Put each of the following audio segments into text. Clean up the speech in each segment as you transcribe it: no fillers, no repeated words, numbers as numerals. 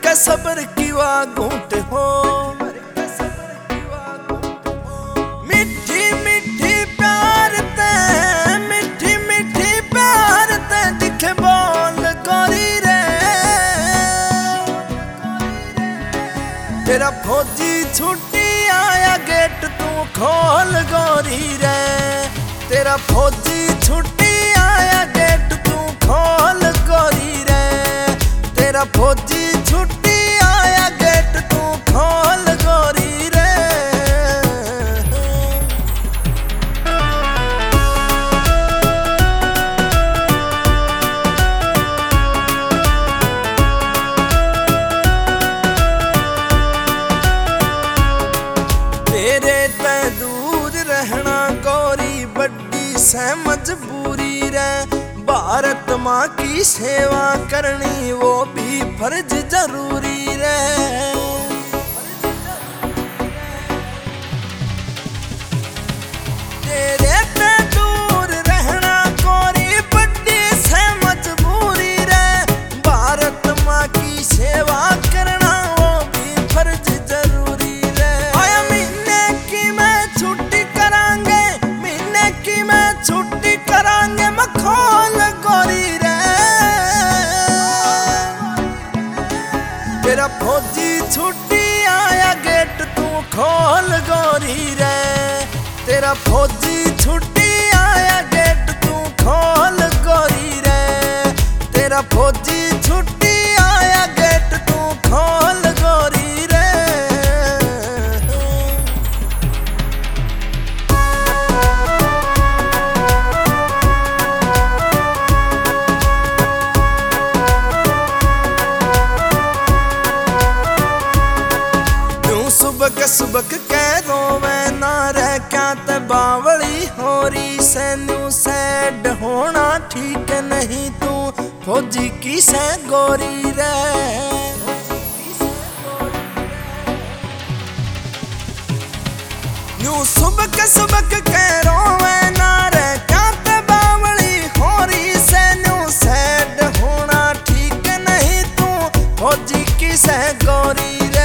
के सब्र की वागूंट हो। मीठी मीठी प्यार ते, मीठी मीठी प्यार ते दिखे बोल गोरी रे। तेरा फौजी छुट्टी आया गेट तू खोल गोरी रे। तेरा फौजी छुट्टी आया गेट तू खोल गोरी रे। तेरा फौजी छुट्टी आया गेट तू खोल गोरी रे। तेरे ते दूर रहना गोरी बड़ी से मजबूरी रे। भारत माँ की सेवा करनी वो भी फर्ज जरूरी रे। तेरे ते दूर रहना गोरी बड़ी से मजबूरी रे। भारत माँ की सेवा करना वो भी फर्ज जरूरी रे। आया महीने की मैं छुट्टी करांगे, महीने की मैं छुट्टी करांगे मखोल गोरी रे। तेरा फौजी छुट्टी आया गेट तू खोल गोरी रे। तेरा फौजी छुट्टी आया गेट तू खोल गोरी रे। तेरा फौजी छुट्टी आया गेट तू खोल गोरी रे। सुबक सुबक कह रोवे ना रह क्या ते बावली होरी। सैनू सैड होना ठीक नहीं तू फौजी की से गोरी रे। न्यू सुबक सुबक कह रोवे ना रह क्या ते बावली होरी। सैनू सैड होना ठीक नहीं तू फौजी की से गोरी रे।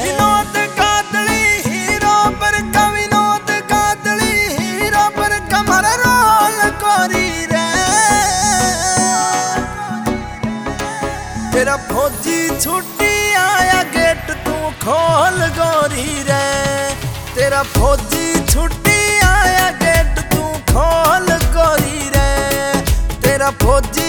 तेरा फौजी छुट्टी आया गेट तू खोल गोरी रे। तेरा फौजी छुट्टी आया गेट तू खोल गोरी रे। तेरा फौजी